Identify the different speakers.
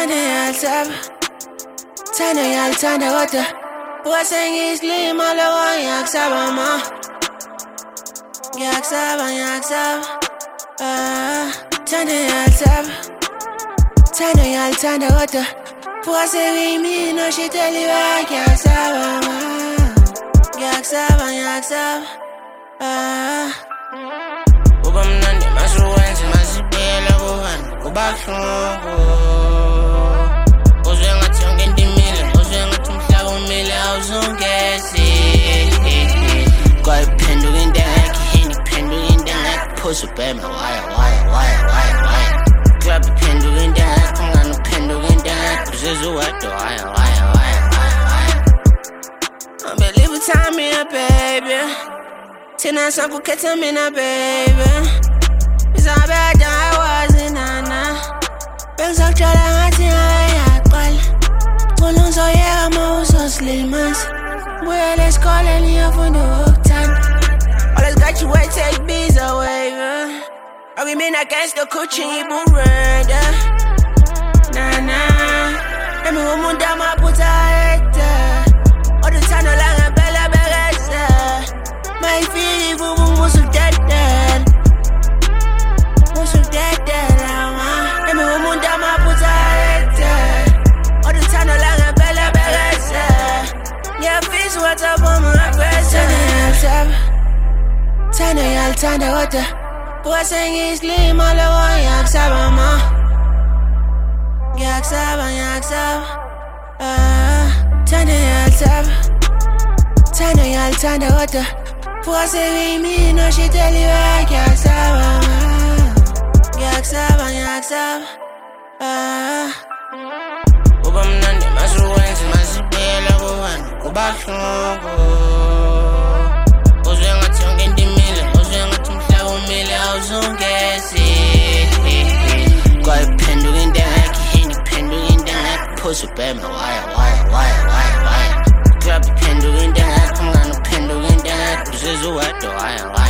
Speaker 1: Thanda kodwa wasengiyisilima lowo ngiyakusaba ma Ngiyakusaba Thanda kodwa wasengiyimina shiteliwe Ngiyakusaba ma Ngiyakusaba
Speaker 2: Uba mnandi masuwenzi masibuyela kuhani kubahlungu Uzwe ngathi yonke into imile uzwe ngathi umhlaba umile awuzungezi Kwayiphenduka into engekho iphenduka into engekho phuza ubheme why Club iphenduka into engekho ngani uphenduka into engekho uzizwe uwedwa why I believe it's time here baby Thina sakukhetha mina baby Isabeda awazi nana Bengizakutshela ngathi ngiyaqala Ngifuna uzoyeka ma uzosilimaza Buyele esikoleni ngiyofunda ukuthanda Always got you wait take bees away I mean against the coaching iburenda Nami umuntu amaphutha ayedwa Oduthando langempela bekeza Mayifiki kuba umusudedela Musudedela Nami umuntu amaphutha ayedwa Oduthando langempela bekeza Ngiyafisa wathapoma ngapesa Thanda kodwa wasengiyisilima lowo ngiyakusaba ma Ngiyakusaba Thanda kodwa wasengiyimina shiteliwe Ngiyakusaba ma Ngiyakusaba Uba mnandi masuwenzi masibuyela kuhani kubahlungu Uzwe ngathi yonke into imile uzwe ngathi umhlaba umile awuzungezi Kwayiphenduka into engekho iphenduka into engekho phuza ubheme why Club iphenduka into engekho ngani uphenduka into engekho uzizwe uwedwa why